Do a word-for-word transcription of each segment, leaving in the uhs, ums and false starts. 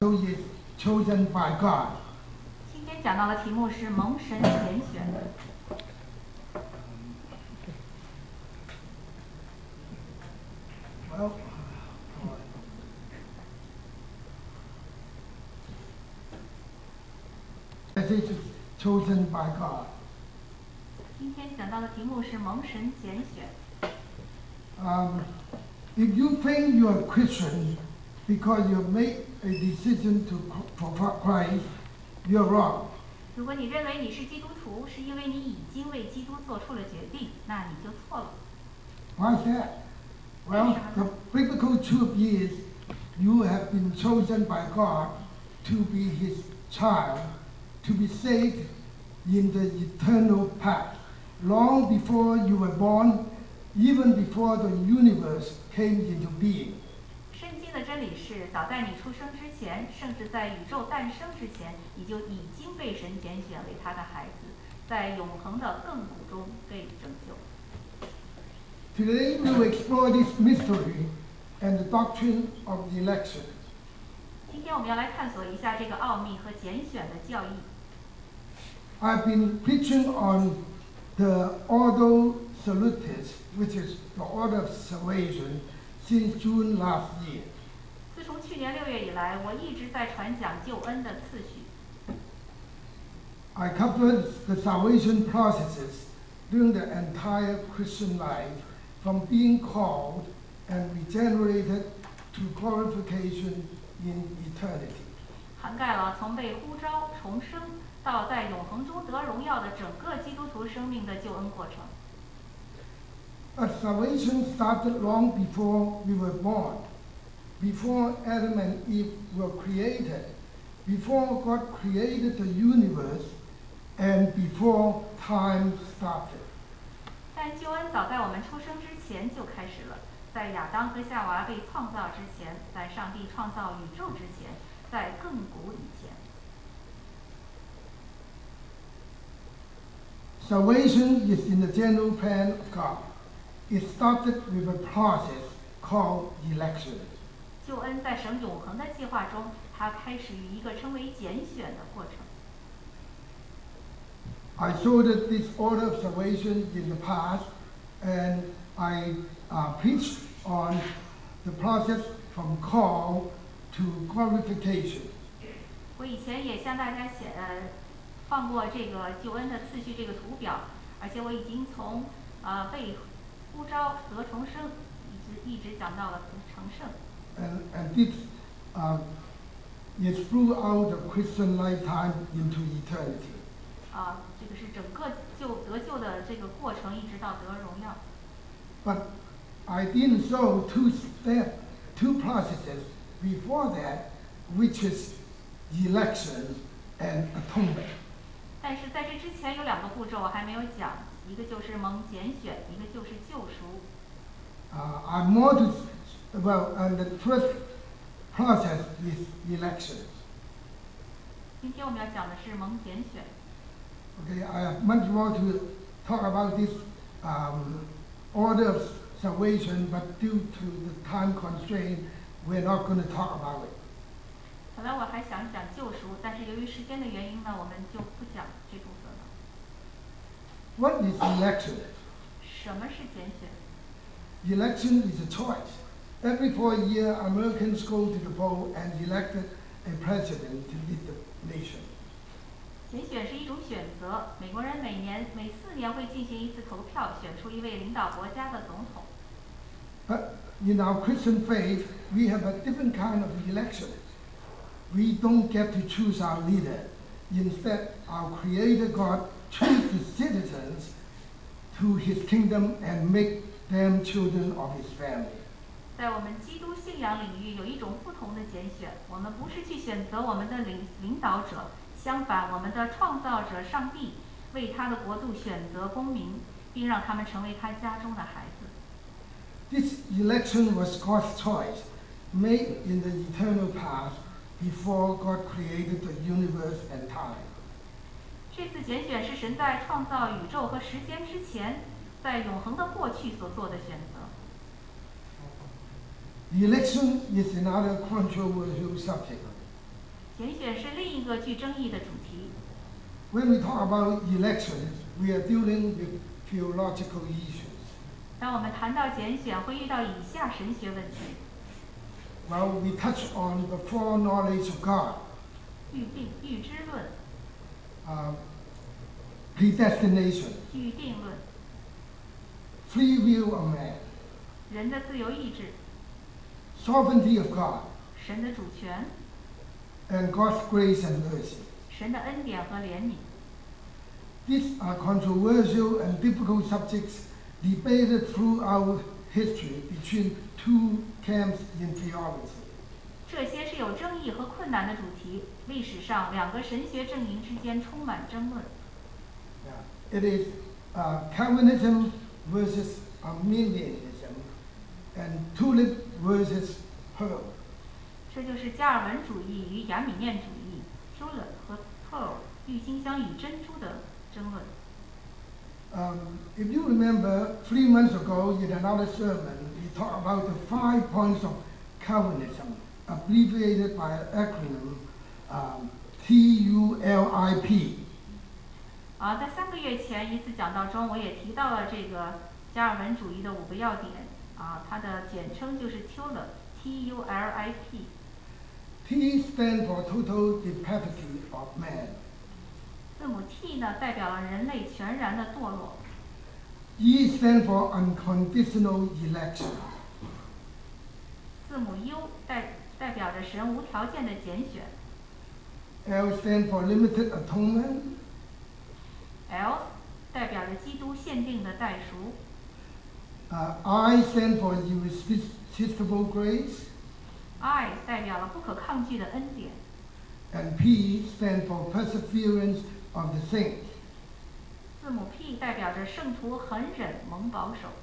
who is chosen by God. 今天讲到的题目是蒙神拣选。 Well, message is chosen by God. 今天讲到的题目是蒙神拣选。 Um, if you think you are a Christian because you made a decision to for Christ, you're wrong. 如果你认为你是基督徒，是因为你已经为基督做出了决定，那你就错了。 Why is that? Well, the biblical truth is you have been chosen by God to be His child, to be saved in the eternal path. Long before you were born, even before the universe came into being. 圣经的真理是，早在你出生之前，甚至在宇宙诞生之前，你就已经被神拣选为他的孩子，在永恒的亘古中被拯救。 Today we will explore this mystery and the doctrine of the election. 今天我们要来探索一下这个奥秘和拣选的教义。 I've been preaching on the Ordo Salutis, which is the order of salvation, since June last year. 自从去年六月以来，我一直在传讲救恩的次序。 I covered the salvation processes during the entire Christian life, from being called and regenerated to glorification in eternity. 涵盖了从被呼召、重生到在永恒中得荣耀的整个基督徒生命的救恩过程。 But salvation started long before we were born, before Adam and Eve were created, before God created the universe, and before time started. 但救恩早在我们出生之前就开始了，在亚当和夏娃被创造之前，在上帝创造宇宙之前，在亘古以前。 Salvation is in the general plan of God. It started with a process called election. 救恩在神永恒的计划中，它开始于一个称为拣选的过程。 I showed this order of salvation in the past, and I uh, preached on the process from call to glorification. 我以前也向大家写呃放过这个救恩的次序这个图表，而且我已经从呃被呼召得重生，一直一直讲到了成圣。 And, and this uh, is throughout the Christian lifetime into eternity. 啊，这个是整个救得救的这个过程，一直到得荣耀。 But I didn't show two step, two processes before that, which is election and atonement. 但是在这之前有两个步骤我还没有讲，一个就是蒙拣选，一个就是救赎。 Uh, I more to, well, and the first process is election. 今天我们要讲的是蒙拣选。 Okay, I have much more to talk about this um, order of salvation, but due to the time constraint, we're not going to talk about it. 本来我还想讲救赎，但是由于时间的原因呢，我们就不讲这部分了。 What is election? 什么是拣选？ Election is a choice. Every four years, Americans go to the poll and elected a president to lead the nation. 拣选是一种选择，美国人每年每四年会进行一次投票，选出一位领导国家的总统。 But in our Christian faith, we have a different kind of election. We don't get to choose our leader. Instead, our Creator God chooses the citizens to His kingdom and make them children of His family. 在我们基督信仰领域有一种不同的拣选，我们不是去选择我们的领领导者，相反，我们的创造者上帝为他的国度选择公民，并让他们成为他家中的孩子。 This election was God's choice, made in the eternal past before God created the universe and time. 这次拣选是神在创造宇宙和时间之前，在永恒的过去所做的选择。 The election is another controversial subject. 拣选是另一个具争议的主题。 When we talk about elections, we are dealing with theological issues. 当我们谈到拣选，会遇到以下神学问题。 Well, we touch on the foreknowledge of God, 预定、预知论、 uh, predestination, 预定论、 free will of man, 人的自由意志、 sovereignty of God, 神的主权、 and God's grace and mercy. 神的恩典和怜悯。 These are controversial and difficult subjects debated throughout history between two camps in theology. 这些是有争议和困难的主题，历史上两个神学阵营之间充满争论。 Yeah. It is uh, Calvinism versus Arminianism, and Tulip versus Pearl. 这就是加尔文主义与亚米念主义 （Tulip 和 Pearl） 郁金香与珍珠的争论。 Um, if you remember, three months ago in another sermon, we talked about the five points of Calvinism, abbreviated by an acronym um, T U L I P. 啊，在三个月前一次讲道中，我也提到了这个加尔文主义的五个要点，啊，它的简称就是 Tulip，T U L I P。 T stands for total depravity of man. 字母 T 呢，代表了人类全然的堕落。 E stands for unconditional election. 字母 U 代代表着神无条件的拣选。 L stands for limited atonement. L 代表着基督限定的代赎。 Uh, I stand for irresistible grace. I 代表了不可抗拒的恩典。 And P stands for perseverance of the saints. 字母 P 代表着圣徒恒忍蒙保守。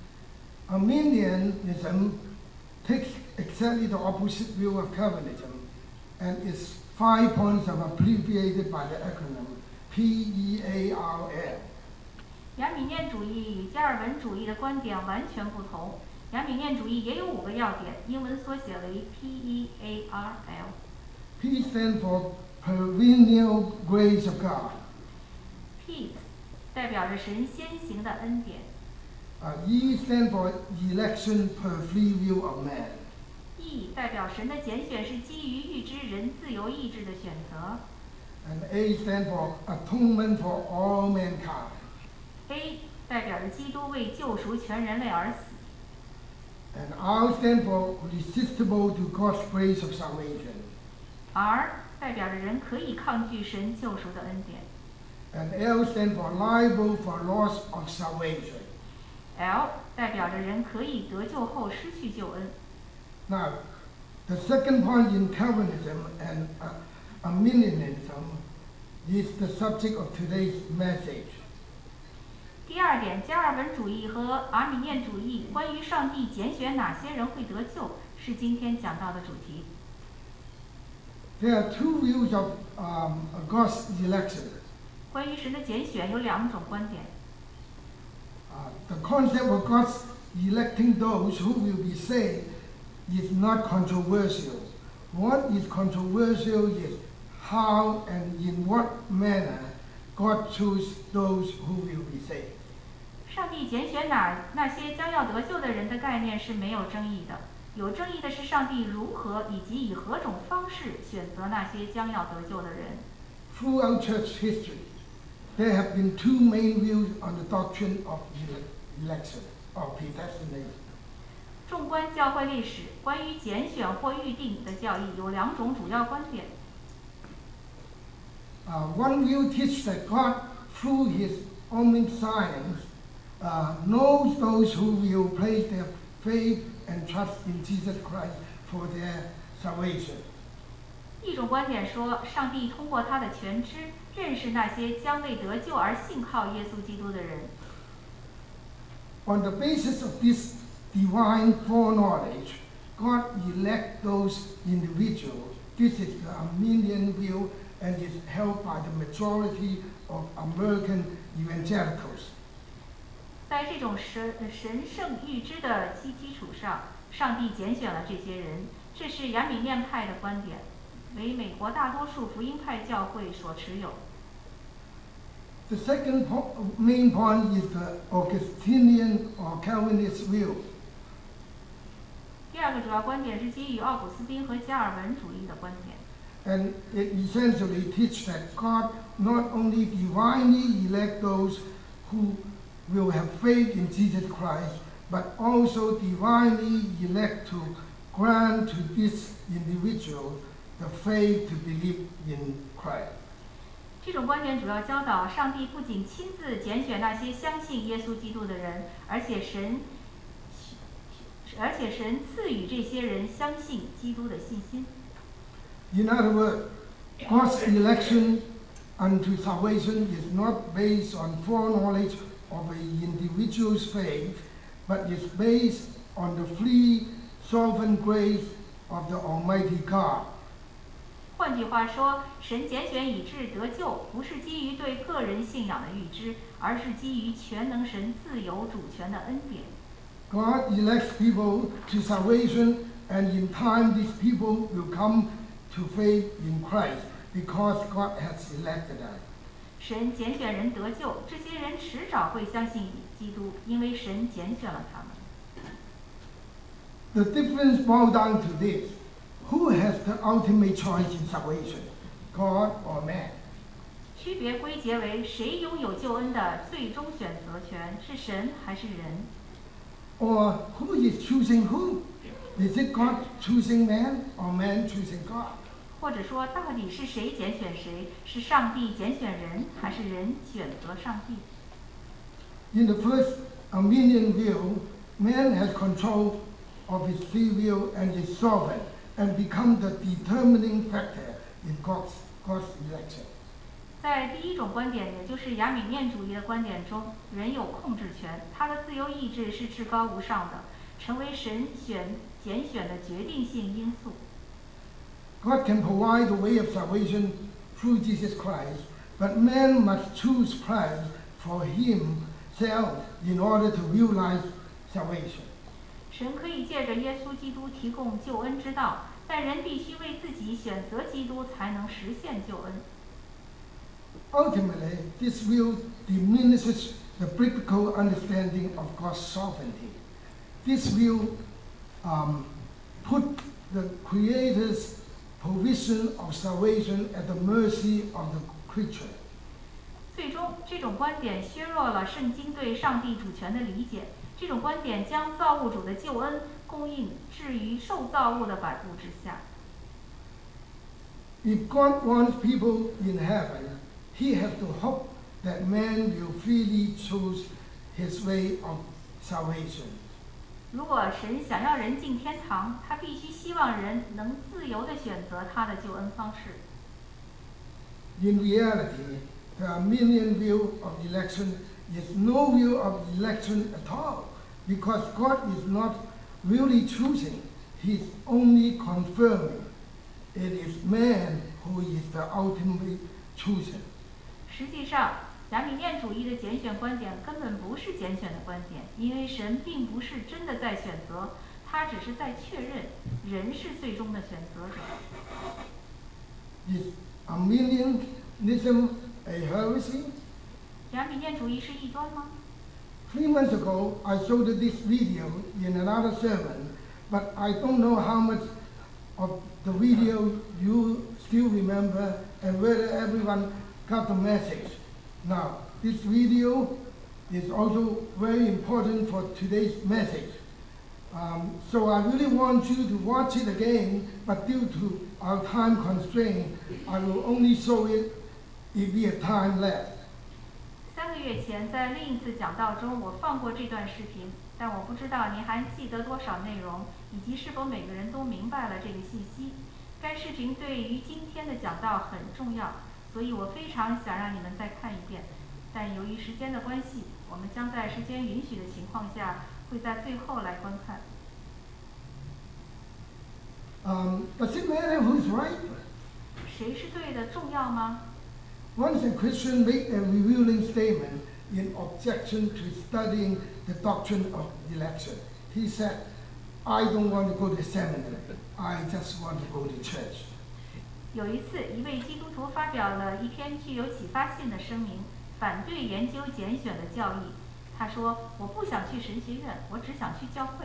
Arminianism takes exactly the opposite view of Calvinism, and its five points are abbreviated by the acronym P E A R L. 亚米念主义与加尔文主义的观点完全不同。亚米念主义也有五个要点，英文缩写为 P E A R L。 P stands for perennial grace of God. P 代表着神先行的恩典。 Uh, E stands for election per free will of man. E 代表神的拣选是基于预知人自由意志的选择。 And A stands for atonement for all mankind. A 代表着基督为救赎全人类而死。 And R stands for resistible to God's grace of salvation. R 代表着人可以抗拒神救赎的恩典。 And L stands for liable for loss of salvation. L 代表着人可以得救后失去救恩。 Now, the second point in Calvinism and uh, Arminianism is the subject of today's message. 第二点，加尔文主义和阿米念主义关于上帝拣选哪些人会得救，是今天讲到的主题。 There are two views of um, God's election. 关于神的拣选有两种观点。 Uh, the concept of God's electing those who will be saved is not controversial. What is controversial is how and in what manner God chose those who will be saved. 上帝拣选哪那些将要得救的人的概念是没有争议的，有争议的是上帝如何以及以何种方式选择那些将要得救的人。 Throughout church history, there have been two main views on the doctrine of ele- election or predestination. 纵观教会历史，关于拣选或预定的教义有两种主要观点。 Uh, one view teaches that God, through His omniscience, uh, knows those who will place their faith and trust in Jesus Christ for their salvation. 一种观点说，上帝通过他的全知认识那些将为得救而信靠耶稣基督的人。 On the basis of this divine foreknowledge, God elects those individuals. This is the Arminian view and is held by the majority of American evangelicals. 在这种神神圣预知的基基础上，上帝拣选了这些人，这是亚米念派的观点。 为美国大多数福音派教会所持有。 The second po- main point is the Augustinian or Calvinist view. 第二个主要观点是基于奥古斯丁和加尔文主义的观点。 And it essentially teaches that God not only divinely elect those who will have faith in Jesus Christ, but also divinely elect to grant to this individual the faith to believe in Christ. 这种观点主要教导，上帝不仅亲自拣选那些相信耶稣基督的人，而且神，而且神赐予这些人相信基督的信心。 In other words, God's election unto salvation is not based on foreknowledge of an individual's faith, but is based on the free, sovereign grace of the Almighty God. 换句话说，神拣选以致得救，不是基于对个人信仰的预知，而是基于全能神自由主权的恩典。 God elects people to salvation, and in time these people will come to faith in Christ because God has elected them. 神拣选人得救，这些人迟早会相信基督，因为神拣选了他们。 The difference boils down to this: who has the ultimate choice in salvation, God or man? 区别归结为谁拥有救恩的最终选择权，是神还是人？ Or who is choosing who? Is it God choosing man or man choosing God? 或者说，到底是谁拣选谁？是上帝拣选人，还是人选择上帝？ In the first Arminian view, man has control of his free will and is sovereign, and become the determining factor in God's, God's election. 在第一种观点，也就是亚米念主义的观点中，人有控制权，他的自由意志是至高无上的，成为神选拣选的决定性因素。 God can provide the way of salvation through Jesus Christ, but man must choose Christ for himself in order to realize salvation. 神可以借着耶稣基督提供救恩之道，但人必须为自己选择基督，才能实现救恩。 Ultimately, this view diminishes the biblical understanding of God's sovereignty. This view um, put the Creator's provision of salvation at the mercy of the creature. 最终，这种观点削弱了圣经对上帝主权的理解。这种观点将造物主的救恩供应置于受造物的摆布之下。 If God wants people in heaven, He has to hope that man will freely choose His way of salvation. 如果神想要人进天堂，他必须希望人能自由地选择他的救恩方式。 In reality, the Arminian view of election is no view of election at all, because God is not really choosing, He is only confirming. It is man who is the ultimate chosen. 实际上，亚米念主义的拣选观点根本不是拣选的观点，因为神并不是真的在选择，他只是在确认人是最终的选择者。 Is Arminianism a heresy? 亚米念主义是异端吗？ Three months ago, I showed this video in another sermon, but I don't know how much of the video you still remember and whether everyone got the message. Now, this video is also very important for today's message. Um, so I really want you to watch it again, but due to our time constraint, I will only show it if we have time left. 三个月前，在另一次讲道中，我放过这段视频，但我不知道您还记得多少内容，以及是否每个人都明白了这个信息。该视频对于今天的讲道很重要，所以我非常想让你们再看一遍。但由于时间的关系，我们将在时间允许的情况下，会在最后来观看。 Um, does it matter who's right? 谁是对的重要吗？ Once a Christian made a revealing statement in objection to studying the doctrine of election. He said, I don't want to go to seminary. I just want to go to church. 有一次，一位基督徒发表了一篇具有启发性的声明，反对研究拣选的教义。他说：“我不想去神学院，我只想去教会。”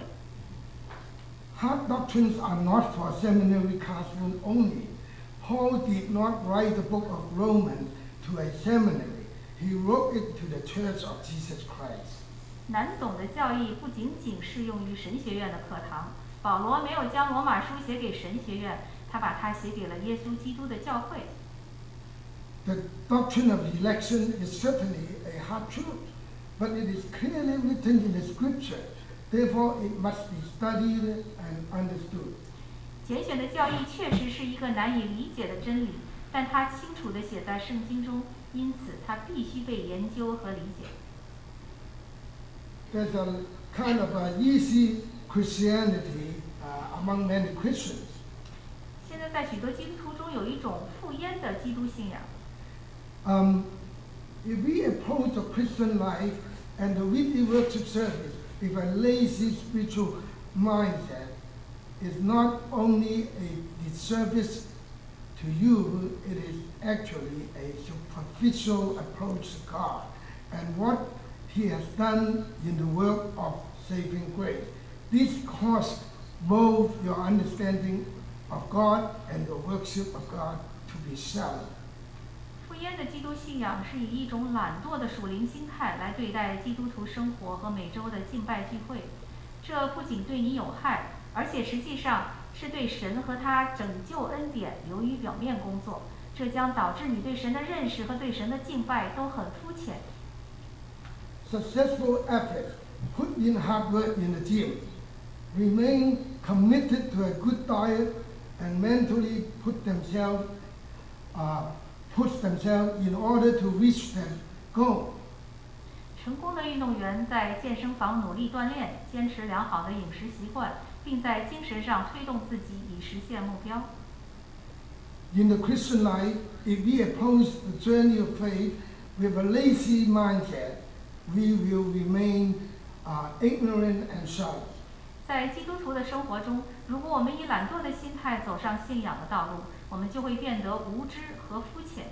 Hard doctrines are not for seminary classroom only. Paul did not write the book of Romans to a seminary. He wrote it to the Church of Jesus Christ. 难懂的教义不仅仅适用于神学院的课堂。保罗没有将罗马书写给神学院，他把它写给了耶稣基督的教会。 The doctrine of election is certainly a hard truth, but it is clearly written in the Scripture. Therefore, it must be studied and understood. 拣选的教义确实是一个难以理解的真理，但它清楚地写在圣经中，因此它必须被研究和理解。 There's a kind of an easy Christianity uh, among many Christians. 现在在许多基督徒中有一种附庸的基督信仰。 Um, if we approach a Christian life and the weekly worship service with a lazy spiritual mindset, is not only a disservice to you, it is actually a superficial approach to God and what He has done in the work of saving grace. This causes both your understanding of God and your worship of God to be shallow. 附庸的基督信仰是以一种懒惰的属灵心态来对待基督徒生活和每周的敬拜聚会，这不仅对你有害，而且实际上是对神和他拯救恩典流于表面工作，这将导致你对神的认识和对神的敬拜都很肤浅。 Successful athletes put in hard work in the gym, remain committed to a good diet, and mentally put themselves, uh, push themselves in order to reach their goal. 成功的运动员在健身房努力锻炼，坚持良好的饮食习惯，并在精神上推动自己以实现目标。 In the Christian life, if we approach the journey of faith with a lazy mindset, we will remain uh, ignorant and shallow. 在基督徒的生活中，如果我们以懒惰的心态走上信仰的道路，我们就会变得无知和肤浅。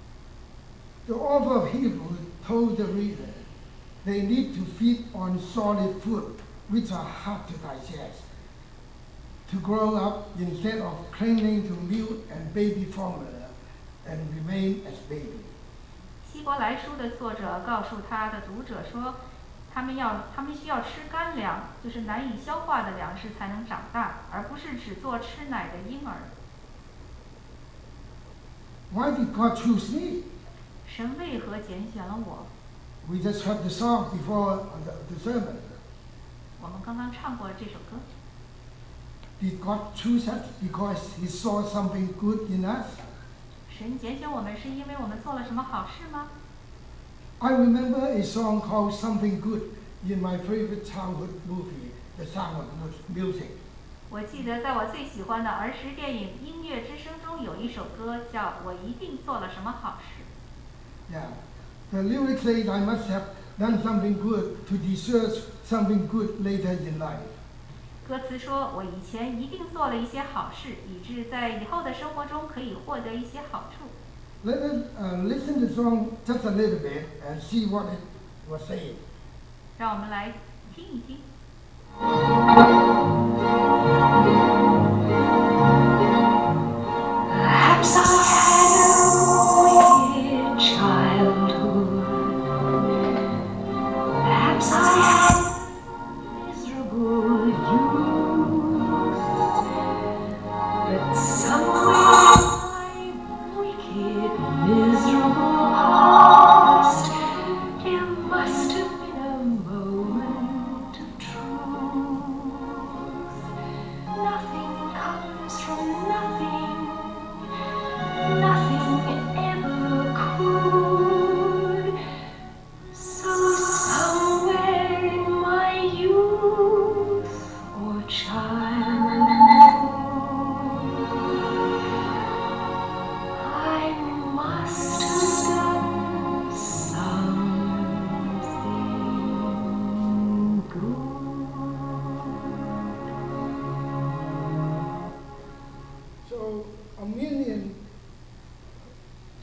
The author of Hebrews told the reader they need to feed on solid food, which are hard to digest, to grow up instead of clinging to milk and baby formula and remain as baby. 希伯来书的作者告诉他的读者说，他们要他们需要吃干粮，就是难以消化的粮食才能长大，而不是只做吃奶的婴儿。 Why did God choose me? 神为何拣选了我？ We just heard the song before the, the sermon. 我们刚刚唱过这首歌。 Did God choose us because He saw something good in us? 神拣选我们是因为我们做了什么好事吗？ I remember a song called Something Good in my favorite childhood movie, The Sound of Music. 我记得在我最喜欢的儿时电影《音乐之声》中有一首歌叫《我一定做了什么好事》。 Yeah. The lyrics say I must have done something good to deserve something good later in life. 歌词说，我以前一定做了一些好事，以致在以后的生活中可以获得一些好处。 Let us uh, listen to the song just a little bit and see what it was saying. 让我们来听一听。 Perhaps I had a wicked childhood. Perhaps I had a miserable youth. But somewhere in my wicked, miserable past, there must have been a moment of truth. Nothing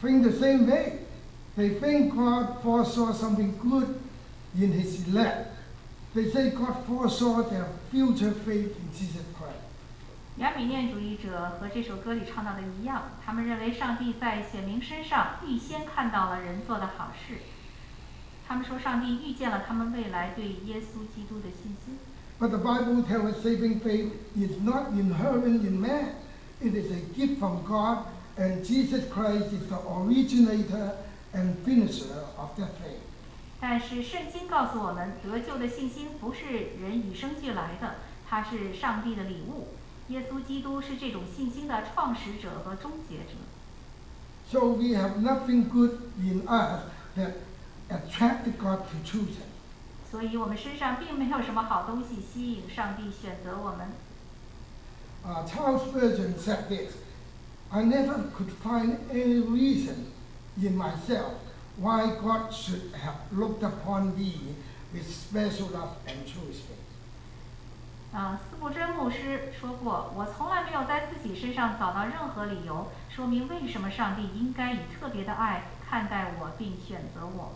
think the same way. They think God foresaw something good in his elect. They say God foresaw their future faith in Jesus Christ. 亚比念主义者和这首歌里唱到的一样，他们认为上帝在显明身上预先看到了人做的好事。他们说上帝预见了他们未来对耶稣基督的信心。 But the Bible tells us saving faith is not inherent in man. It is a gift from God, and Jesus Christ is the originator and finisher of that faith. 但是圣经告诉我们，得救的信心不是人与生俱来的，它是上帝的礼物。耶稣基督是这种信心的创始者和终结者。 So we have nothing good in us that attracted God to choose us. 所以我们身上并没有什么好东西吸引上帝选择我们。 Uh, Charles Spurgeon said this: I never could find any reason in myself why God should have looked upon me with special love and choose me. 啊，斯布真牧师说过，我从来没有在自己身上找到任何理由说明为什么上帝应该以特别的爱看待我并选择我。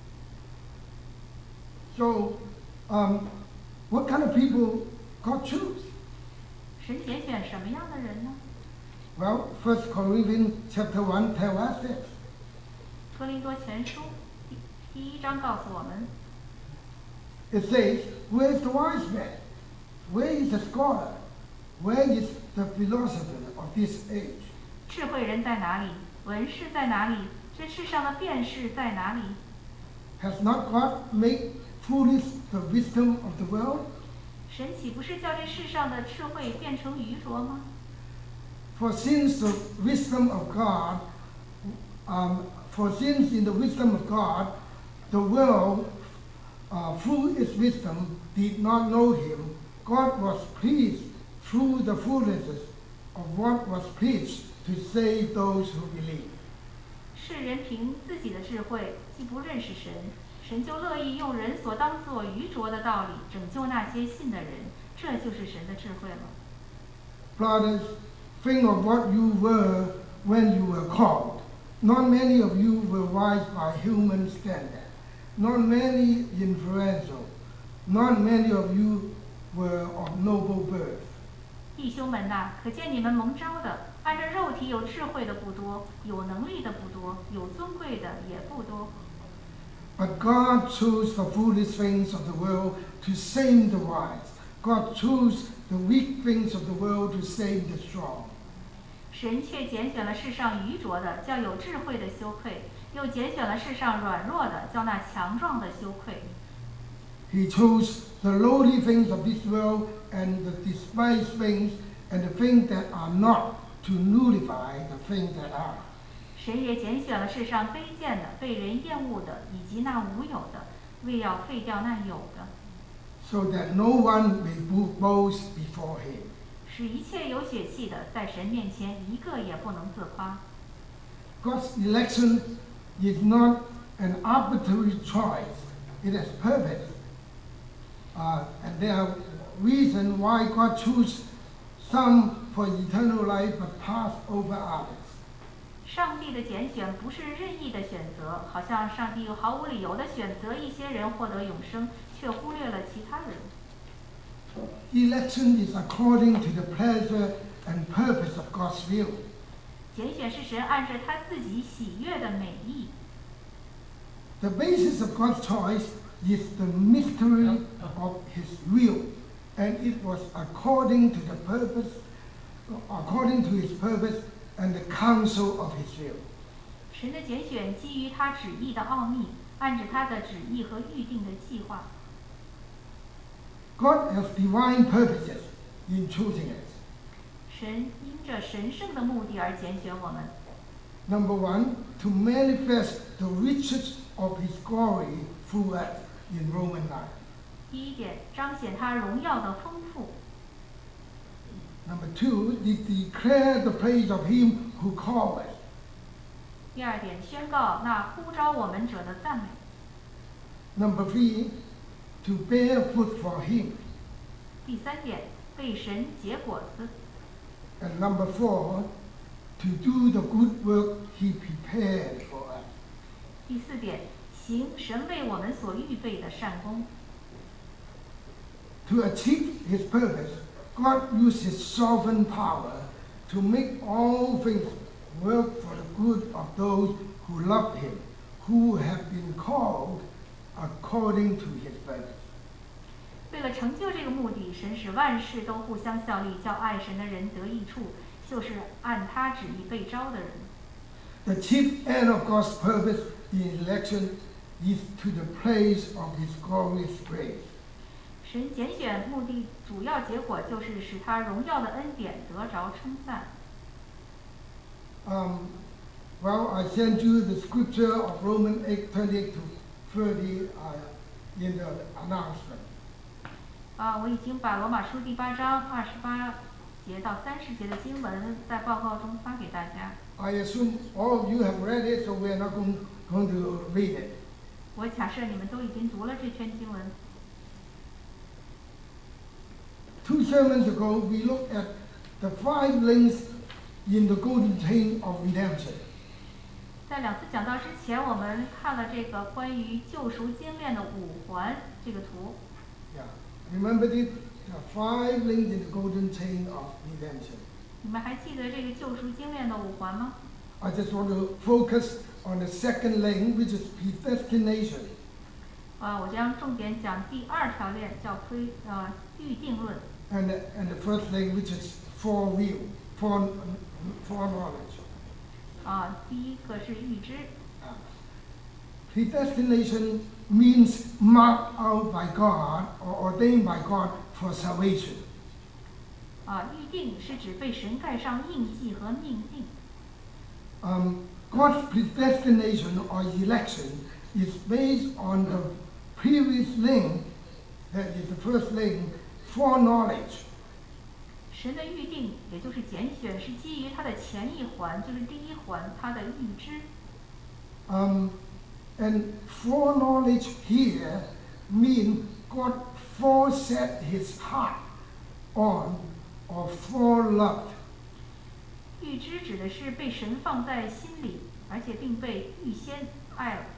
So, um, what kind of people God choose? 神拣选什么样的人呢？ Well, First Corinthians chapter one tells us this. 哥林多前书第第一章告诉我们， It says, "Where is the wise man? Where is the scholar? Where is the philosopher of this age?" 智慧人在哪里？文士在哪里？这世上的辩士在哪里？ Has not God made foolish the wisdom of the world? 神岂不是叫这世上的智慧变成愚拙吗？ For since the wisdom of God, um, for since in the wisdom of God, the world, uh, through its wisdom, did not know Him, God was pleased through the foolishness of what was preached to save those who believe. 世人凭自己的智慧，既不认识神，神就乐意用人所当作愚拙的道理拯救那些信的人，这就是神的智慧了。 Brothers, think of what you were when you were called. Not many of you were wise by human standard. Not many influential. Not many of you were of noble birth. 弟兄们呐，可见你们蒙召的，按照肉体有智慧的不多，有能力的不多，有尊贵的也不多。 But God chose the foolish things of the world to save the wise. God chose the weak things of the world to save the strong. 神却拣选了世上愚拙的，叫有智慧的羞愧；又拣选了世上软弱的，叫那强壮的羞愧。 He chose the lowly things of this world and the despised things and the things that are not to nullify the things that are. 神也拣选了世上卑贱的、被人厌恶的，以及那无有的，为要废掉那有的， so that no one may bo- boast before him. 使一切有血气的在神面前一个也不能自夸。 God's election is not an arbitrary choice. It has purpose. Uh, and there are reasons why God chose some for eternal life but passed over others. 上帝的拣选不是任意的选择，好像上帝毫无理由的选择一些人获得永生，却忽略了其他人。 Election is according to the pleasure and purpose of God's will. 拣选是神按着他自己喜悦的美意。 The basis of God's choice is the mystery of His will, and it was according to the purpose, according to His purpose and the counsel of His will. 神的拣选基于他旨意的奥秘，按着他的旨意和预定的计划。 God has divine purposes in choosing us. 神因着神圣的目的而拣选我们。 Number one, to manifest the riches of His glory through us in Romans nine. 第一点，彰显他荣耀的丰富； Number two, to declare the praise of Him who called us. 第二点，宣告那呼召我们者的赞美； Number three, to bear fruit for Him. 第三点，为神结果子； And number four, to do the good work He prepared prepared for us. 第四点，行神为我们所预备的善功。 To achieve his purpose, God used his sovereign power to make all things work for the good of those who love him, who have been called according to his purpose. 为了成就这个目的，神使万事都互相效力，叫爱神的人得益处，就是按他旨意被招的人。 The chief end of God's purpose in election is to the praise of his glorious grace. 神拣选目的主要结果就是使他荣耀的恩典得着称赞。 Um, well, I sent you the scripture of Romans eight twenty-eight to thirty uh, in the announcement. 啊，我已经把罗马书第八章二十八节到三十节的经文在报告中发给大家。 I assume all of you have read it, so we're not going, going to read it. 我假设你们都已经读了这篇经文。 Two sermons ago, we looked at the five links in the golden chain of redemption. 在两次讲道之前，我们看了这个关于救赎精炼的五环这个图。 Yeah, remember it? There are five links in the golden chain of redemption. 你们还记得这个救赎精炼的五环吗？ I just want to focus on the second link, which is predestination. 啊，我将重点讲第二条链，叫推呃预定论。 And the, and the first link, which is foreknew, fore, foreknowledge. 啊，第一个是预知。 Uh, predestination means marked out by God or ordained by God for salvation. 啊，预定是指被神盖上印记和命定。 Um, God's predestination or election is based on the previous link, that is the first link, foreknowledge. 神的预定，也就是拣选，是基于他的前一环，就是第一环，他的预知。 Um, and foreknowledge here means God foreset his heart on or foreloved. 预知指的是被神放在心里，而且并被预先爱了。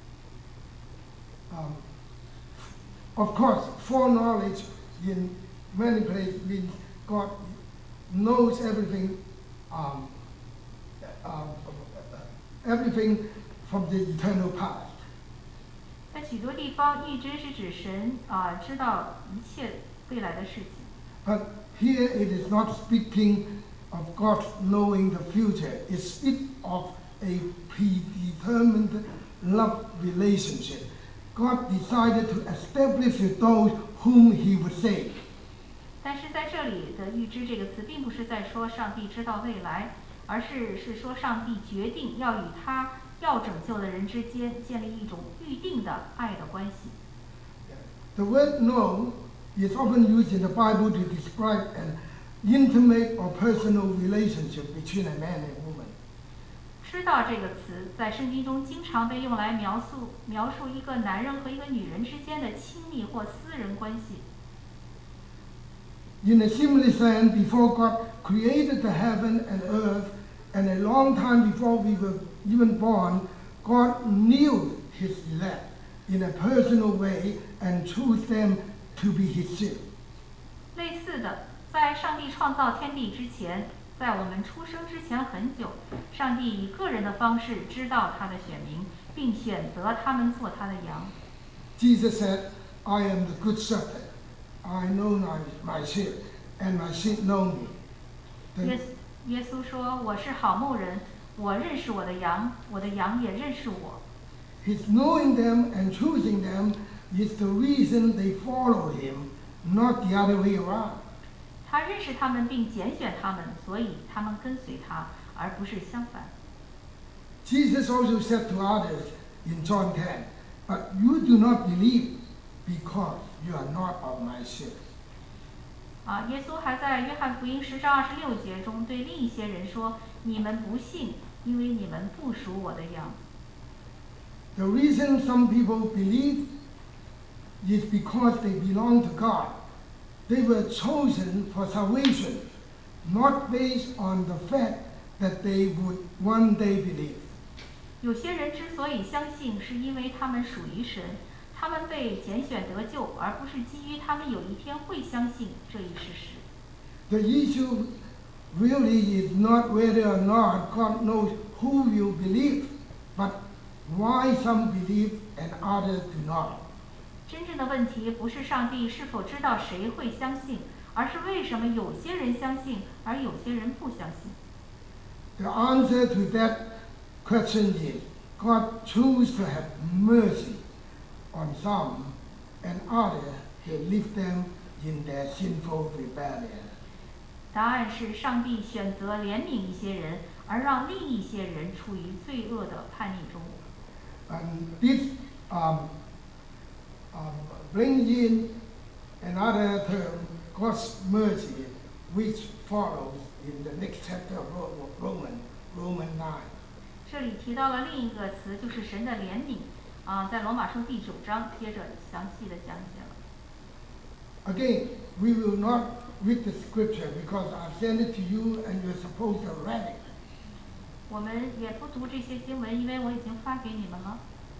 Um, of course, foreknowledge in many places means God knows everything, um, uh, everything from the eternal past. 在许多地方，预知是指神啊、知道一切未来的事情。 But here it is not speaking of God knowing the future. It speaks of a predetermined love relationship. God decided to establish with those whom he would save. 但是在这里的预知这个词，并不是在说上帝知道未来，而是是说上帝决定要与他要拯救的人之间建立一种预定的爱的关系。 The word know is often used in the Bible to describe an intimate or personal relationship between a man and woman. 知道这个词在圣经中经常被用来描述描述一个男人和一个女人之间的亲密或私人关系。 In a similar sense, before God created the heaven and earth, and a long time before we were even born, God knew his elect in a personal way and chose them to be his children. 类似的，在上帝创造天地之前，在我们出生之前很久，上帝以个人的方式知道他的选民，并选择他们做他的羊。 Jesus said, I am the good shepherd. I know my, my sheep, and my sheep know me. 耶 The, 耶稣说：“我是好牧人，我认识我的羊，我的羊也认识我。” his knowing them and choosing them is the reason they follow him, not the other way around. 他认识他们并拣选他们，所以他们跟随他，而不是相反。 Jesus also said to others in John ten, but you do not believe because you are not of my sheep. 啊，耶稣还在约翰福音十章二十六节中对另一些人说：“你们不信，因为你们不属我的羊。” The reason some people believe is because they belong to God. They were chosen for salvation, not based on the fact that they would one day believe. 有些人之所以相信，是因为他们属于神，他们被拣选得救，而不是基于他们有一天会相信这一事实。 The issue really is not whether or not God knows who will believe, but why some believe and others do not. 真正的问题不是上帝是否知道谁会相信，而是为什么有些人相信，而有些人不相信。 The answer to that question is God chose to have mercy on some, and others He leave them in their sinful rebellion. 答案是上帝选择怜悯一些人，而让另一些人处于罪恶的叛逆中。 And this um, um, brings in another term, God's mercy, which follows in the next chapter of Romans, Romans nine. 这里提到了另一个词，就是神的怜悯啊，在罗马书第九章接着详细的讲解了。 Again, we will not read the scripture because I sent it to you and you're supposed to read it. 我们也不读这些经文，因为我已经发给你们了。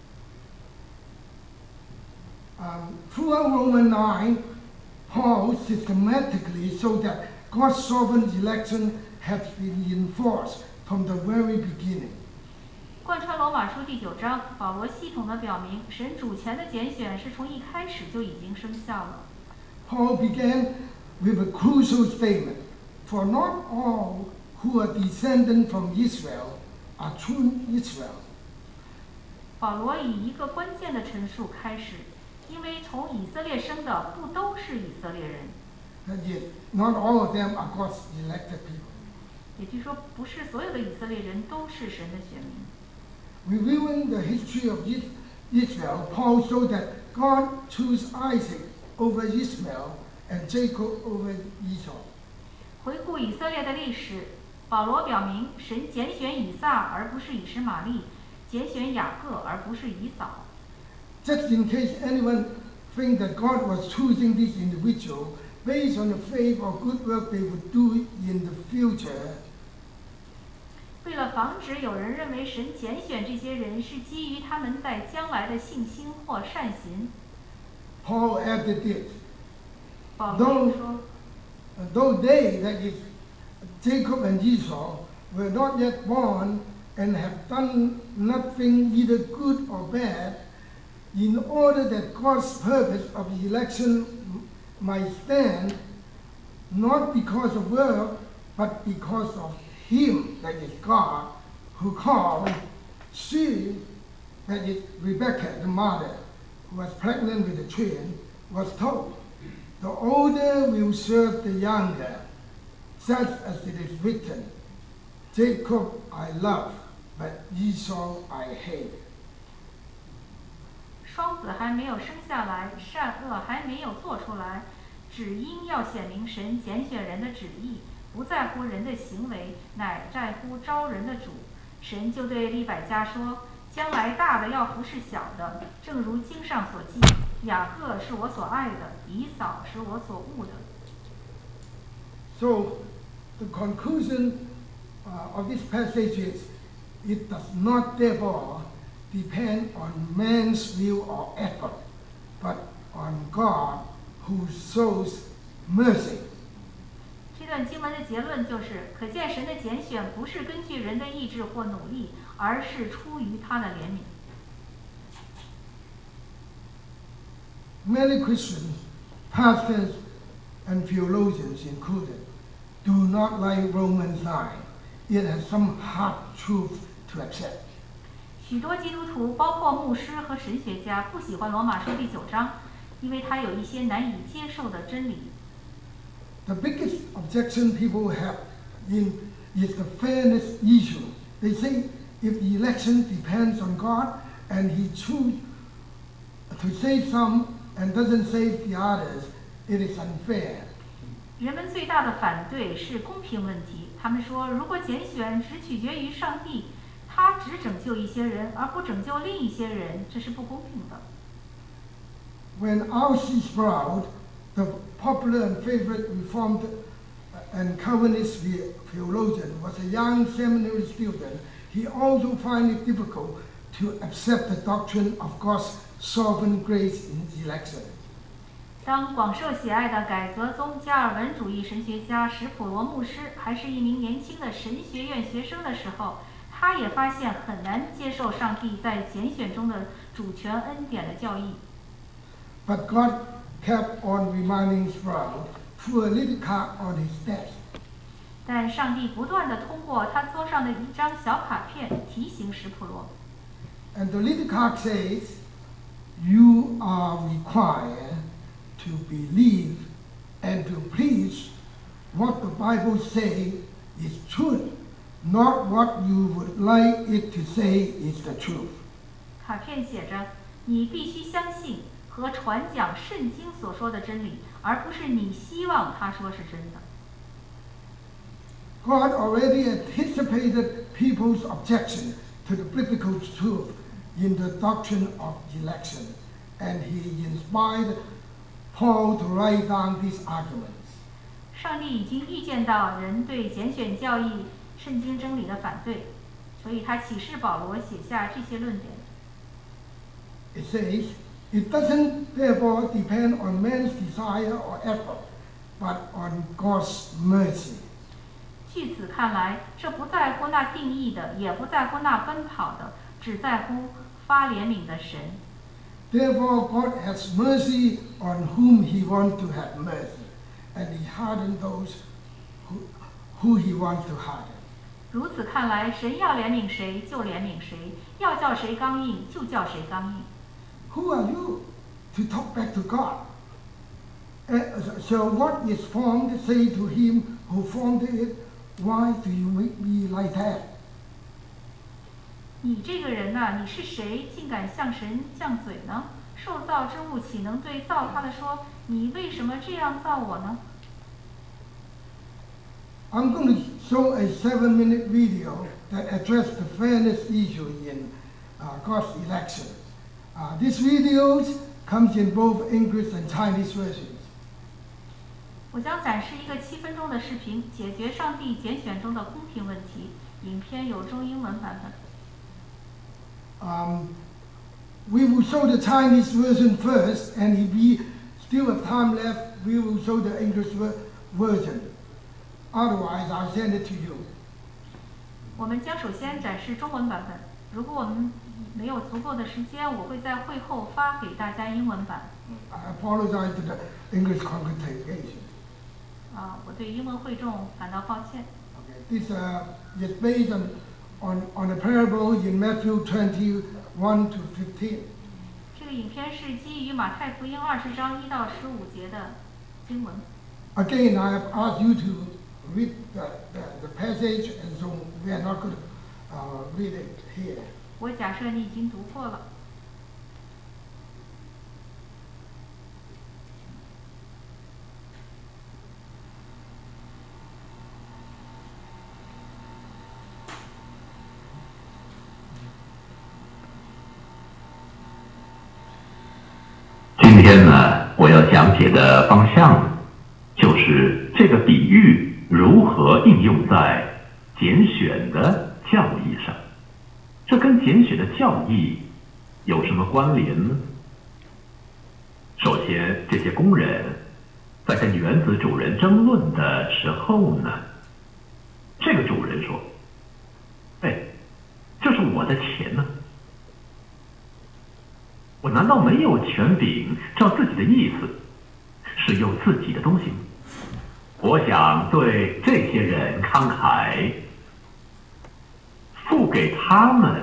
Um, throughout Romans nine, Paul systematically showed that God's sovereign election has been enforced from the very beginning. 贯穿罗马书第九章，保罗系统地表明，神主权的拣选是从一开始就已经生效了。 Paul began with a crucial statement, for not all who are descended from Israel are true Israel. 保罗以一个关键的陈述开始，因为从以色列生的不都是以色列人。 That is, not all of them are God's elected people. 也就是说，不是所有的以色列人都是神的选民。 Reviewing the history of Israel, Paul showed that God chose Isaac over Ishmael and Jacob over Esau. 回顾以色列的历史，保罗表明，神拣选以撒而不是以实玛利，拣选雅各而不是以扫。 Just in case anyone thinks that God was choosing this individual based on the faith or good work they would do in the future, 为了防止有人认为神拣选这些人是基于他们在将来的信心或善行， Paul added this. 保罗又说， Though they, that is, Jacob and Esau, were not yet born and have done nothing either good or bad, in order that God's purpose of election might stand, not because of work, but because of Him, that is God, who called, she, that is Rebekah, the mother, who was pregnant with a twin, was told, the older will serve the younger, such as it is written, Jacob I love, but Esau I hate. 双子还没有生下来，善恶还没有做出来，只因要显明神拣选人的旨意，不在乎人的行为，乃在乎招人的主。神就对利百加说，将来大的要服侍小的，正如经上所记，雅各是我所爱的，以扫是我所恶的。 So, the conclusion uh, of this passage is, it does not therefore depend on man's will or effort, but on God who shows mercy. 这段经文的结论就是，可见神的拣选不是根据人的意志或努力，而是出于他的怜悯。 Many Christians, pastors, and theologians included, do not like Romans nine. It has some hard truth to accept. 许多基督徒，包括牧师和神学家，不喜欢罗马书第九章，因为它有一些难以接受的真理。 The biggest objection people have in is the fairness issue. They say if the election depends on God and He chooses to save some and doesn't save the others, it is unfair. 人们最大的反对是公平问题。他们说，如果拣选只取决于上帝，他只拯救一些人，而不拯救另一些人，这是不公平的。 When R C Sproul, the popular and favorite Reformed and Calvinist theologian, was a young seminary student, he also finds it difficult to accept the doctrine of God's sovereign grace in election. 当广受喜爱的改革宗加尔文主义神学家史普罗牧师还是一名年轻的神学院学生的时候，他也发现很难接受上帝在拣选中的主权恩典的教义。 But God kept on reminding Sproul through a little card on his desk. 但上帝不断地通过他桌上的一张小卡片提醒史普罗。 And the little card says, "You are required to believe and to preach what the Bible says is truth, not what you would like it to say is the truth." 卡片写着：“你必须相信和传讲圣经所说的真理，而不是你希望他说是真的。” God already anticipated people's objection to the biblical truth in the doctrine of election, and he inspired Paul to write down these arguments. 上帝已经预见到人对拣选教义、圣经真理的反对，所以他启示保罗写下这些论点。 It says, "It doesn't therefore depend on man's desire or effort, but on God's mercy." 据此看来，这不在乎那定义的，也不在乎那奔跑的，只在乎发怜悯的神。 Therefore, God has mercy on whom He wants to have mercy, and He hardens those who, who He wants to harden. 如此看来，神要怜悯谁就怜悯谁，要叫谁刚硬就叫谁刚硬。 Who are you to talk back to God? Uh, so what is formed, say to Him who formed it, "Why do you make me like that?" 你这个人呐、啊，你是谁，竟敢向神犟嘴呢？受造之物岂能对造他的说：“你为什么这样造我呢？” I'm going to show a seven-minute video that addresses the fairness issue in uh, God's election. Uh, this video comes in both English and Chinese versions. 我将展示一个七分钟的视频，解决上帝拣选中的公平问题。影片有中英文版本。 Um, we will show the Chinese version first, and if we still have time left, we will show the English ver version. Otherwise, I'll send it to you. 我们将首先展示中文版本。如果我们没有足够的时间，我会在会后发给大家英文版。 I apologize to the English congregation. 啊，我对英文会众感到抱歉。 Okay, this uh, is based on, on on a parable in Matthew twenty-one to fifteen. 这个影片是基于马太福音二十章一到十五节的经文。 Again, I have asked you to read the, the, the passage, and so we are not going to uh, read it here. 我假设你已经读过了。 今天呢，我要讲解的方向就是这个比喻如何应用在拣选的教义上。这跟拣选的教义有什么关联呢？首先，这些工人在跟园子主人争论的时候呢，这个主人说：“哎，这是我的钱呢。我难道没有权柄照自己的意思使用自己的东西吗？我想对这些人慷慨，付给他们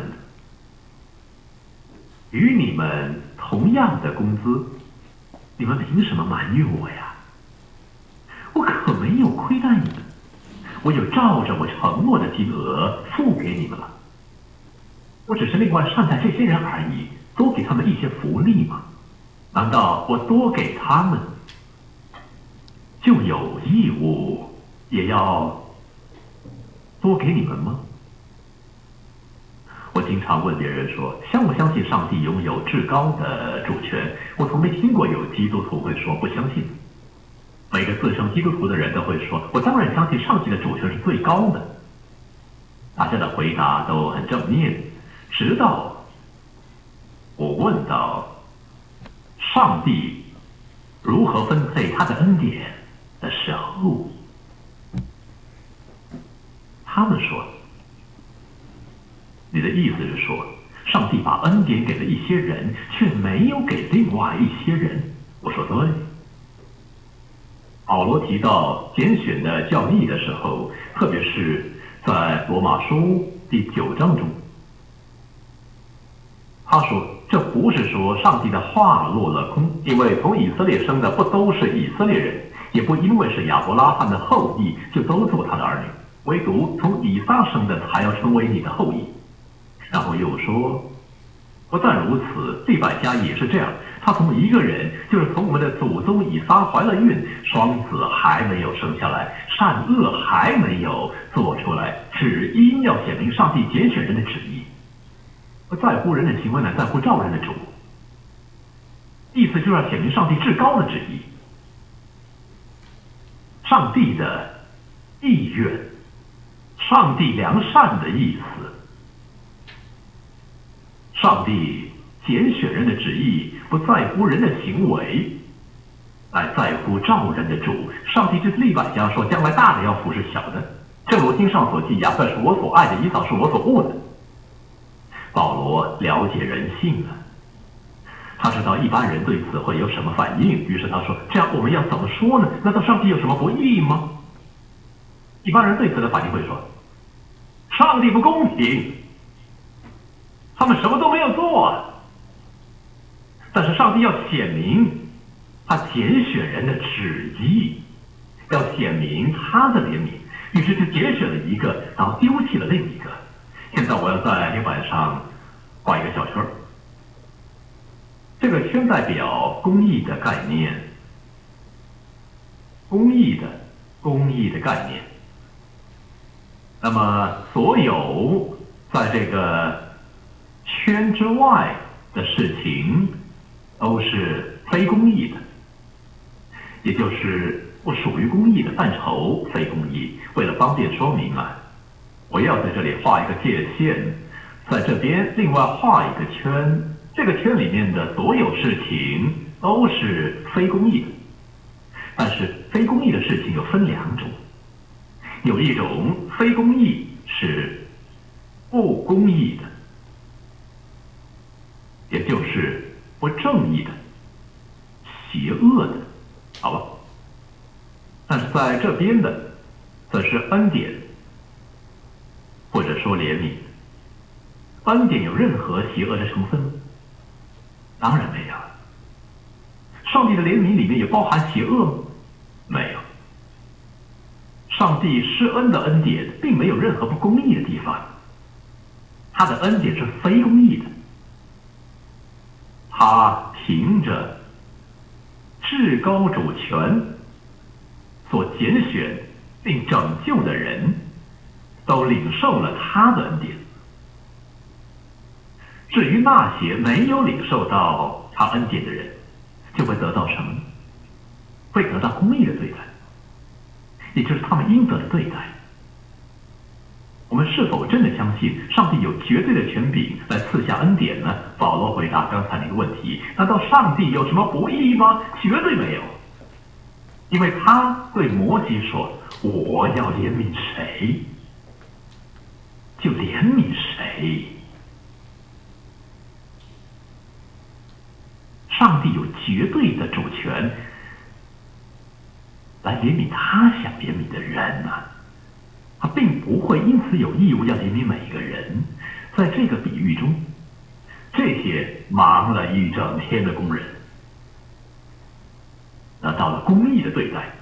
与你们同样的工资，你们凭什么埋怨我呀？我可没有亏待你们，我有照着我承诺的金额付给你们了。我只是另外善待这些人而已。多给他们一些福利吗？难道我多给他们就有义务也要多给你们吗？我经常问别人说，相不相信上帝拥有至高的主权？我从没听过有基督徒会说不相信。每个自称基督徒的人都会说，我当然相信上帝的主权是最高的。 大家的回答都很正面，直到我问到上帝如何分配他的恩典的时候，他们说：“你的意思是说，上帝把恩典给了一些人，却没有给另外一些人？”我说对。保罗提到拣选的教义的时候，特别是在罗马书第九章中，他说这不是说上帝的话落了空，因为从以色列生的不都是以色列人，也不因为是亚伯拉罕的后裔就都做他的儿女，唯独从以撒生的才要成为你的后裔。然后又说，不但如此，利百加也是这样，他从一个人，就是从我们的祖宗以撒怀了孕，双子还没有生下来，善恶还没有做出来，只因要显明上帝拣选人的旨意，不在乎人的行为，乃在乎召人的主。意思就是要显明上帝至高的旨意，上帝的意愿，上帝良善的意思。上帝拣选人的旨意，不在乎人的行为，乃在乎召人的主。上帝对利百加说，将来大的要服侍小的，正如经上所记，雅各是我所爱的，以扫是我所恶的。保罗了解人性啊，他知道一般人对此会有什么反应，于是他说，这样我们要怎么说呢？难道上帝有什么不义吗？一般人对此的反应会说，上帝不公平，他们什么都没有做啊。但是上帝要显明他拣选人的旨意，要显明他的怜悯，于是就拣选了一个，然后丢弃了另一个。现在我要在黑板上画一个小圈儿，这个圈代表公义的概念，公义的公义的概念。那么所有在这个圈之外的事情都是非公义的，也就是不属于公义的范畴，非公义。为了方便说明啊，我要在这里画一个界限，在这边另外画一个圈，这个圈里面的所有事情都是非公义的。但是非公义的事情有分两种，有一种非公义是不公义的，也就是不正义的、邪恶的，好吧？但是在这边的则是恩典，或者说怜悯。恩典有任何邪恶的成分吗？当然没有。上帝的怜悯里面有包含邪恶吗？没有。上帝施恩的恩典并没有任何不公义的地方，他的恩典是非公义的。他凭着至高主权所拣选并拯救的人，都领受了他的恩典。至于那些没有领受到他恩典的人，就会得到什么呢？会得到公义的对待，也就是他们应得的对待。我们是否真的相信上帝有绝对的权柄来赐下恩典呢？保罗回答刚才那个问题，难道上帝有什么不义吗？绝对没有。因为他对摩西说，我要怜悯谁就怜悯谁。上帝有绝对的主权来怜悯他想怜悯的人啊，他并不会因此有义务要怜悯每一个人。在这个比喻中，这些忙了一整天的工人得到了公义的对待。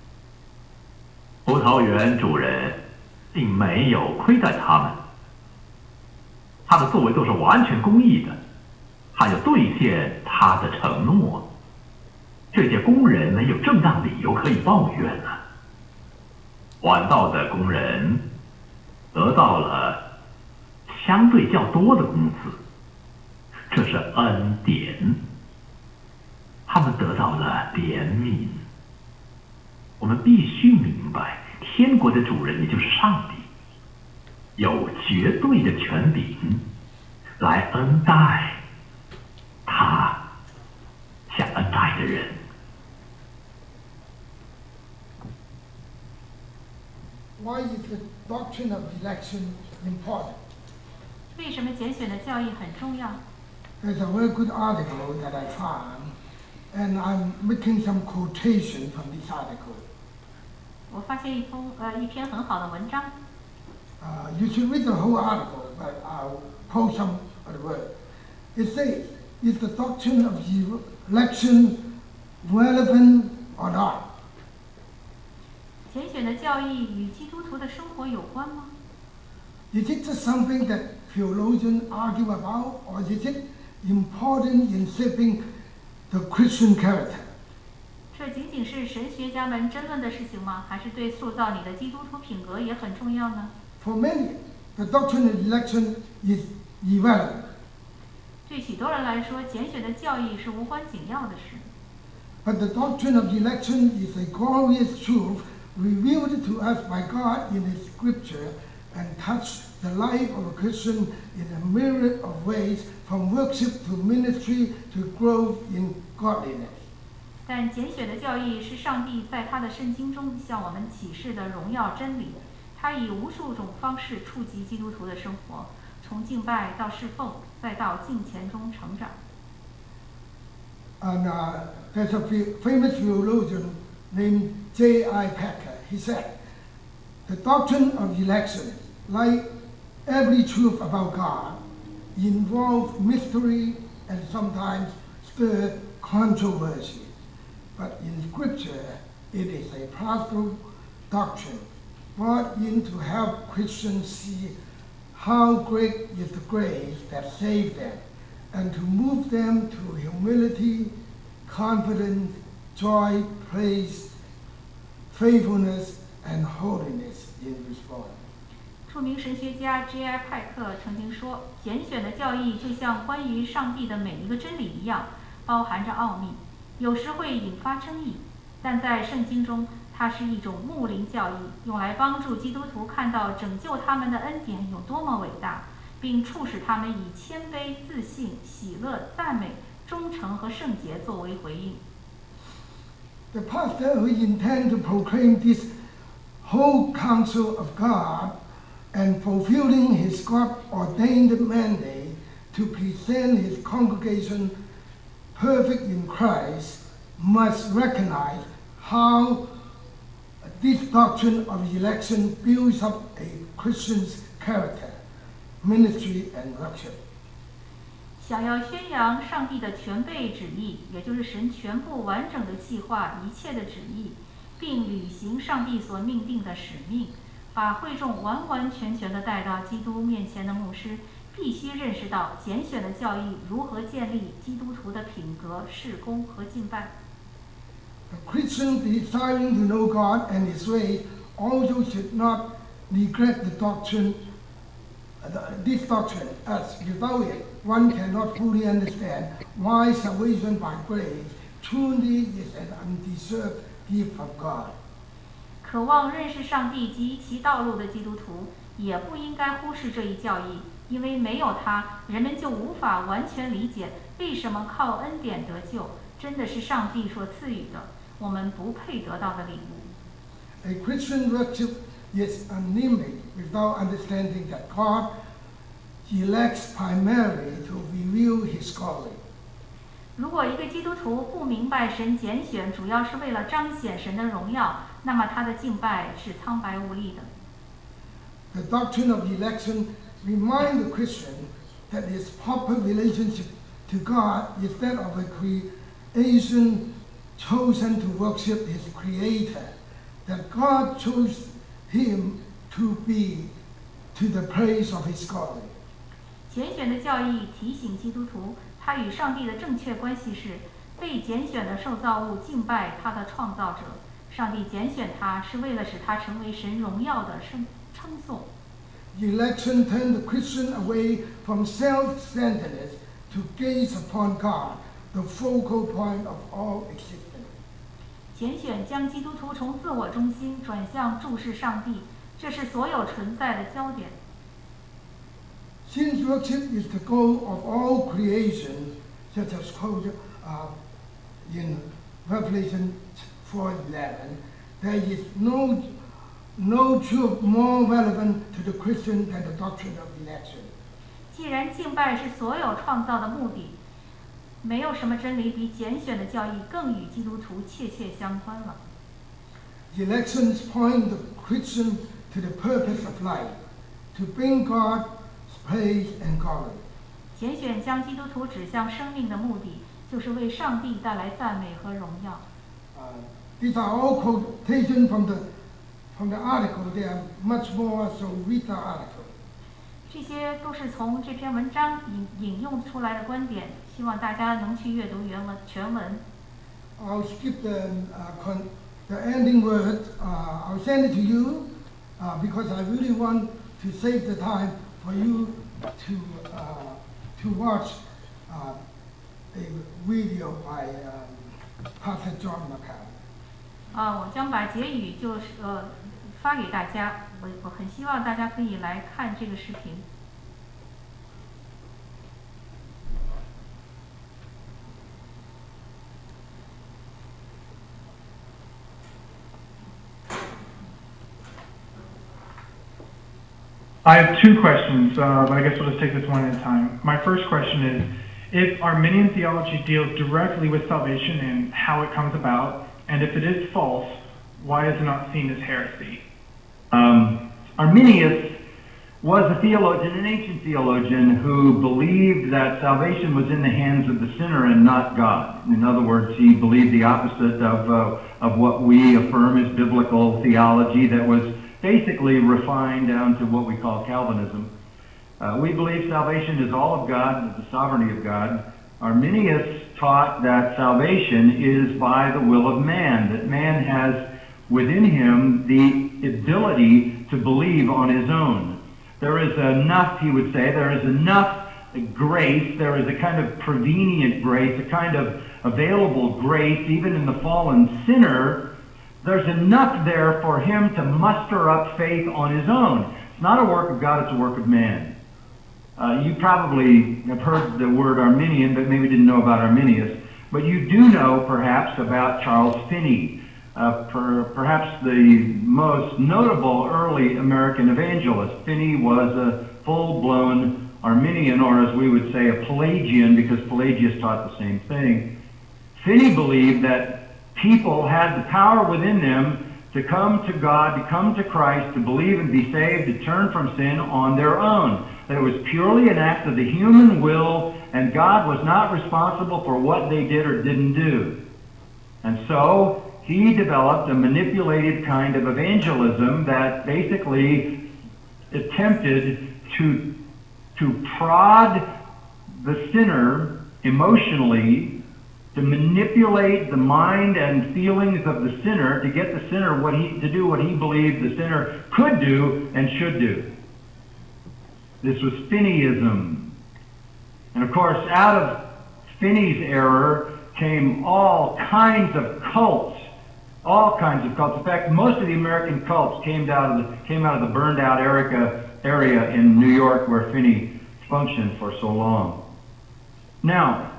葡萄园主人并没有亏待他们，他的作为都是完全公义的，他有兑现他的承诺。这些工人没有正当理由可以抱怨啊。晚到的工人得到了相对较多的工资，这是恩典。他们得到了怜悯。我们必须明白，天国的主人也就是上帝， 有绝对的权柄来恩待他想恩待的人。 Why is the doctrine of election important? 为什么拣选的教义很重要？ There's a very good article that I found, and I'm making some quotation from this article. 我发现一封呃一篇很好的文章， Uh, you should read the whole article, but I'll quote some of the words. It says, is the doctrine of election relevant or not? 拣选的教义与基督徒的生活有关吗？ Is it just something that theologians argue about, or is it important in shaping the Christian character? 这仅仅是神学家们争论的事情吗？还是对塑造你的基督徒品格也很重要呢？ For many, the doctrine of election is irrelevant. 对许多人来说，拣选的教义是无关紧要的事。 But the doctrine of election is a glorious truth revealed to us by God in His Scripture and touch the life of a Christian in a myriad of ways, from worship to ministry to growth in godliness. 但拣选的教义是上帝在他的圣经中向我们启示的荣耀真理，他以无数种方式触及基督徒的生活，从敬拜到侍奉，再到敬虔中成长。 And uh, there's a famous theologian named J I Packer. He said, the doctrine of election, like every truth about God, involves mystery and sometimes stir controversy. But in Scripture, it is a pastoral doctrine brought in to help Christians see how great is the grace that saved them, and to move them to humility, confidence, joy, praise, faithfulness, and holiness in response. 著名神学家 J I 派克曾经说，拣选的教义就像关于上帝的每一个真理一样，包含着奥秘，有时会引发争议，但在圣经中，它是一种牧灵教义，用来帮助基督徒看到拯救他们的恩典有多么伟大，并促使他们以谦卑、自信、喜乐、赞美、忠诚和圣洁作为回应。 The pastor who intends to proclaim this whole counsel of God and fulfilling his God-ordained mandate to present his congregation perfect in Christ must recognize how this doctrine of election builds up a Christian's character, ministry, and worship. 想要宣扬上帝的全备旨意，也就是神全部完整的计划一切的旨意，并履行上帝所命定的使命，把会众完完全全地带到基督面前的牧师，必须认识到拣选的教义如何建立基督徒的品格、事工和敬拜。 A Christian desiring to know God and His way also should not neglect the doctrine, uh, the- this doctrine, as without it, one cannot fully understand why salvation by grace truly is an undeserved gift of God. 渴望认识上帝及其道路的基督徒，也不应该忽视这一教义，因为没有它，人们就无法完全理解为什么靠恩典得救，真的是上帝所赐予的，我们不配得到的礼物。 A Christian worship is anemic without understanding that God elects primarily to reveal His glory. 如果一个基督徒不明白神拣选主要是为了彰显神的荣耀，那么他的敬拜是苍白无力的。 The doctrine of election reminds the Christian that his proper relationship to God is that of a creation chosen to worship his Creator, that God chose him to be to the praise of His glory. 拣选的教义提醒基督徒，他与上帝的正确关系是被拣选的受造物敬拜他的创造者。上帝拣选他是为了使他成为神荣耀的称称颂。 Election turned the Christian away from self-centeredness to gaze upon God, the focal point of all existence. 拣选将基督徒从自我中心转向注视上帝，这是所有存在的焦点。 Since worship is the goal of all creation, such as quoted uh, in Revelation four eleven, there is no, no truth more relevant to the Christian than the doctrine of election. 既然敬拜是所有创造的目的，没有什么真理比拣选的教义更与基督徒切切相关了。 The elections point the Christian to the purpose of life, to bring God's praise and glory. 拣选将基督徒指向生命的目的，就是为上帝带来赞美和荣耀。 Uh, these are all quotations from the from the article. They are much more, so read the article. 这些都是从这篇文章引引用出来的观点，希望大家能去阅读原文全文。 I'll skip the uh, con the ending word. Uh, I'll send it to you uh, because I really want to save the time for you to uh, to watch uh, a video by um, Pastor John McCall. 啊，我将把结语就是呃发给大家，我我很希望大家可以来看这个视频。 I have two questions, uh, but I guess we'll just take this one at a time. My first question is, if Arminian theology deals directly with salvation and how it comes about, and if it is false, why is it not seen as heresy? Um, Arminius was a theologian, an ancient theologian, who believed that salvation was in the hands of the sinner and not God. In other words, he believed the opposite of, uh, of what we affirm as biblical theology, that was basically refined down to what we call Calvinism. Uh, we believe salvation is all of God, the sovereignty of God. Arminius taught that salvation is by the will of man, that man has within him the ability to believe on his own. There is enough, he would say, there is enough grace, there is a kind of prevenient grace, a kind of available grace, even in the fallen sinner. There's enough there for him to muster up faith on his own. It's not a work of God, it's a work of man. Uh, you probably have heard the word Arminian, but maybe didn't know about Arminius. But you do know, perhaps, about Charles Finney, uh, per, perhaps the most notable early American evangelist. Finney was a full-blown Arminian, or as we would say, a Pelagian, because Pelagius taught the same thing. Finney believed that people had the power within them to come to God, to come to Christ, to believe and be saved, to turn from sin on their own. That it was purely an act of the human will, and God was not responsible for what they did or didn't do. And so he developed a manipulated kind of evangelism that basically attempted to, to prod the sinner emotionally, to manipulate the mind and feelings of the sinner, to get the sinner what he, to do what he believed the sinner could do and should do. This was Finneyism. And of course, out of Finney's error came all kinds of cults. All kinds of cults. In fact, most of the American cults came out of the, came out of the burned out area, area in New York where Finney functioned for so long. Now,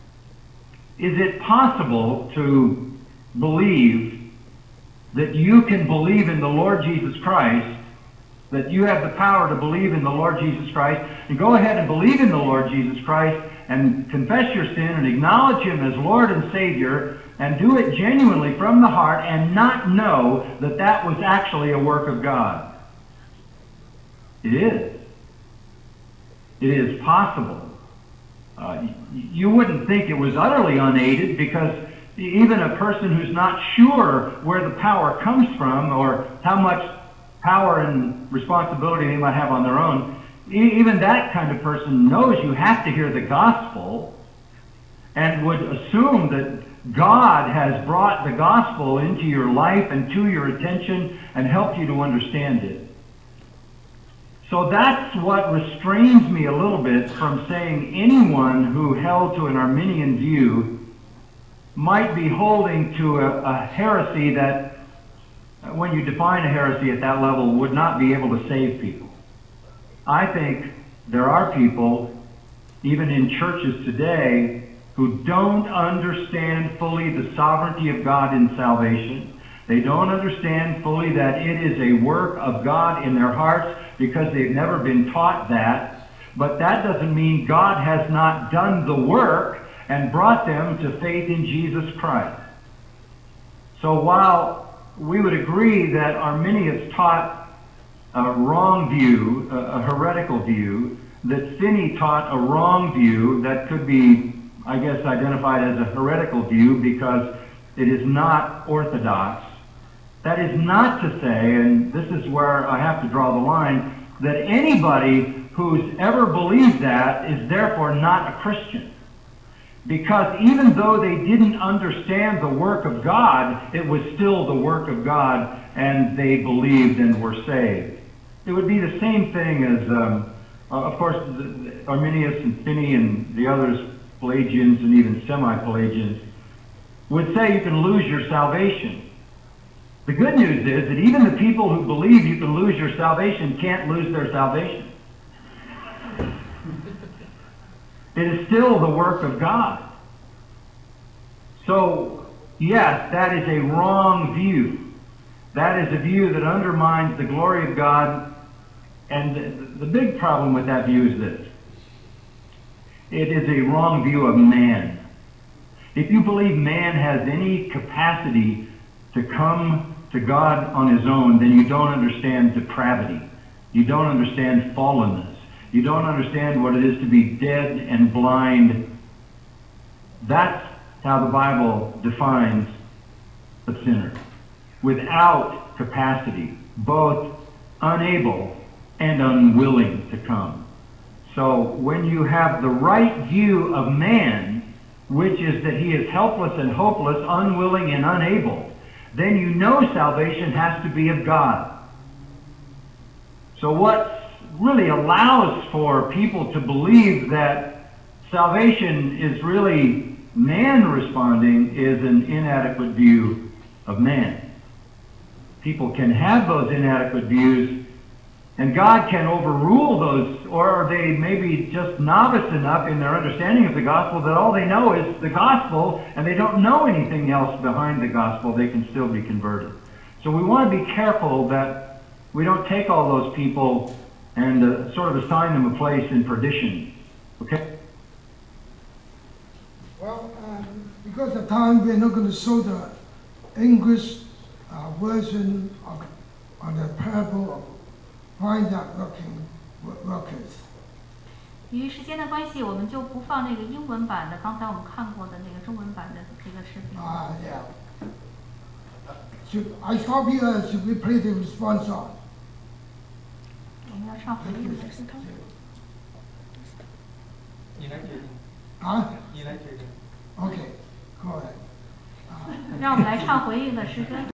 is it possible to believe that you can believe in the Lord Jesus Christ, that you have the power to believe in the Lord Jesus Christ, and go ahead and believe in the Lord Jesus Christ and confess your sin and acknowledge Him as Lord and Savior, and do it genuinely from the heart and not know that that was actually a work of God? It is. It is possible. Uh, you wouldn't think it was utterly unaided, because even a person who's not sure where the power comes from or how much power and responsibility they might have on their own, even that kind of person knows you have to hear the gospel and would assume that God has brought the gospel into your life and to your attention and helped you to understand it. So that's what restrains me a little bit from saying anyone who held to an Arminian view might be holding to a, a heresy that, when you define a heresy at that level, would not be able to save people. I think there are people, even in churches today, who don't understand fully the sovereignty of God in salvation. They don't understand fully that it is a work of God in their hearts because they've never been taught that. But that doesn't mean God has not done the work and brought them to faith in Jesus Christ. So while we would agree that Arminius taught a wrong view, a heretical view, that Finney taught a wrong view that could be, I guess, identified as a heretical view because it is not orthodox. That is not to say, and this is where I have to draw the line, that anybody who's ever believed that is therefore not a Christian. Because even though they didn't understand the work of God, it was still the work of God, and they believed and were saved. It would be the same thing as, um, uh, of course, the, the Arminius and Finney and the others, Pelagians and even semi-Pelagians, would say you can lose your salvation. The good news is that even the people who believe you can lose your salvation can't lose their salvation. It is still the work of God. So, yes, that is a wrong view. That is a view that undermines the glory of God. And the, the big problem with that view is this. It is a wrong view of man. If you believe man has any capacity to come to God on his own, then you don't understand depravity. You don't understand fallenness. You don't understand what it is to be dead and blind. That's how the Bible defines a sinner. Without capacity, both unable and unwilling to come. So when you have the right view of man, which is that he is helpless and hopeless, unwilling and unable, then you know salvation has to be of God. So what really allows for people to believe that salvation is really man responding is an inadequate view of man. People can have those inadequate views, and God can overrule those, or they may be just novice enough in their understanding of the gospel that all they know is the gospel, and they don't know anything else behind the gospel. They can still be converted. So we want to be careful that we don't take all those people and uh, sort of assign them a place in perdition. Okay? Well, um, because of time, we're not going to show the English uh, version of on the parable of blind and working workers. 由于时间的关系，我们就不放那个英文版的，刚才我们看过的那个中文版的这个视频。 Ah, uh, yeah. Should I stop here? Or should we play the response song? 我们要唱回应的诗歌。 你来决定。 啊？ 你来决定。 Okay, go ahead. 让我们来唱回应的诗歌。